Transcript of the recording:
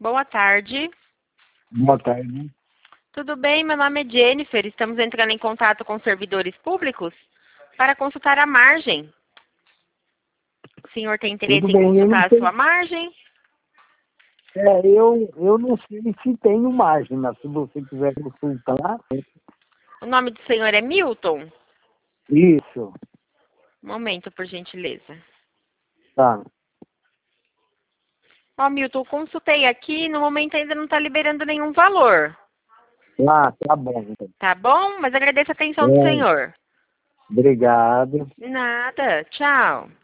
Boa tarde. Boa tarde. Tudo bem? Meu nome é Jennifer. Estamos entrando em contato com servidores públicos para consultar a margem. O senhor tem interesse Tudo em bem, eu não consultar a sei. sua margem? Eu não sei se tenho margem, mas se você quiser consultar, O nome do senhor é Milton? isso, Um momento, por gentileza. tá. Ó, Milton, eu consultei aqui, no momento ainda não está liberando nenhum valor. Tá bom. Então. Tá bom? Mas agradeço a atenção do É, senhor. obrigado. Nada. Tchau.